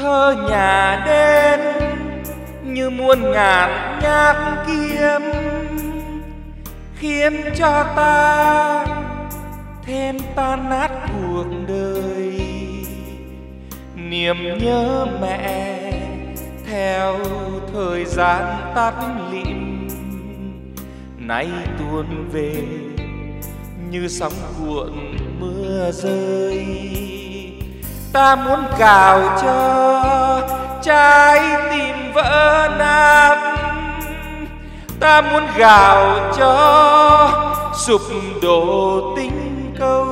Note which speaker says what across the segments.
Speaker 1: thơ nhà đến như muôn ngàn nhát kiếm, khiến cho ta thêm tan nát cuộc đời. Niềm nhớ mẹ theo thời gian tắt lịm, nay tuôn về như sóng cuộn mưa rơi. Ta muốn gào cho trái tim vỡ nát, ta muốn gào cho sụp đổ tình câu.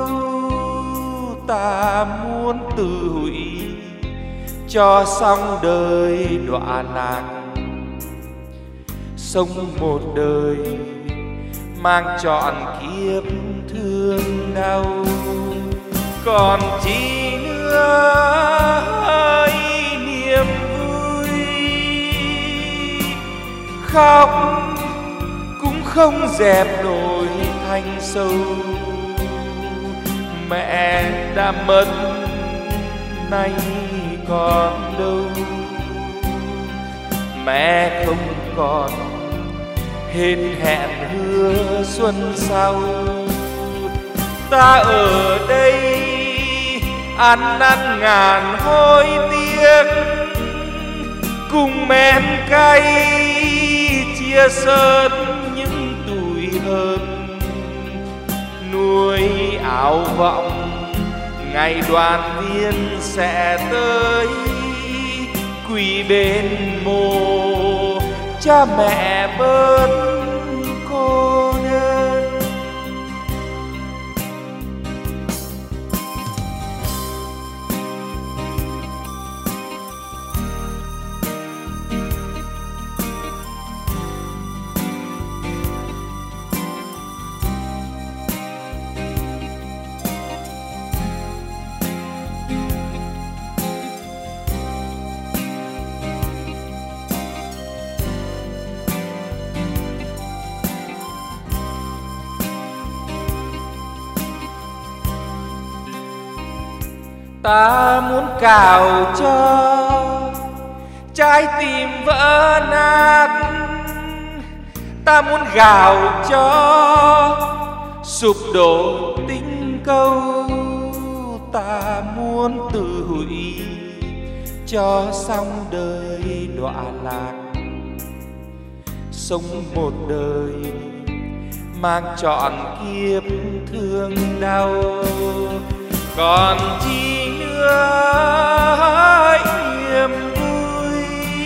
Speaker 1: Ta muốn tự hủy cho xong đời đọa lạc, sống một đời mang trọn kiếp thương đau. Còn chi nữa hỡi niềm vui, khóc cũng không dẹp nổi thanh sâu. Mẹ đã mất nay còn đâu, mẹ không còn hết hẹn hứa xuân sau. Ta ở đây ăn năn ngàn hối tiếc, cùng men cay chia sớt những tủi hờn. Nuôi ảo vọng ngày đoàn viên sẽ tới, quỳ bên mồ cha mẹ bớt cô đơn. Ta muốn cào cho trái tim vỡ nát, ta muốn gào cho sụp đổ tình câu. Ta muốn tự hủy cho xong đời đọa lạc, sống một đời mang trọn kiếp thương đau. Còn chi nữa hỡi niềm vui,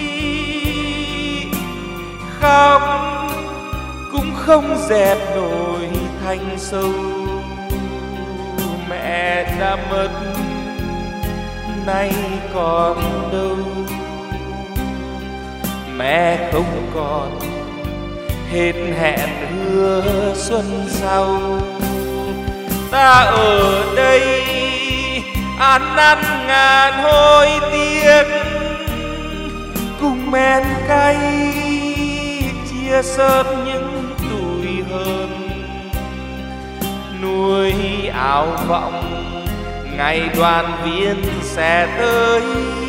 Speaker 1: khóc cũng không dẹp nổi thanh sâu. Mẹ đã mất nay còn đâu, mẹ không còn hết hẹn hứa xuân sau. Ta ở đây ăn năn ngàn hối tiếc, cùng men cay chia sớt những tủi hờn. Nuôi ảo vọng ngày đoàn viên sẽ tới,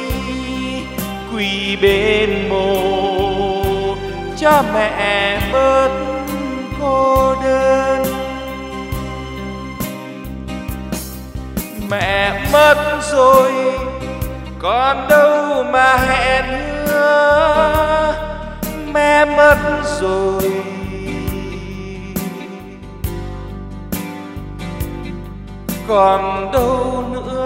Speaker 1: quỳ bên mồ cha mẹ bớt cô đơn. Mẹ mất rồi còn đâu mà hẹn hứa, mẹ mất rồi còn đâu nữa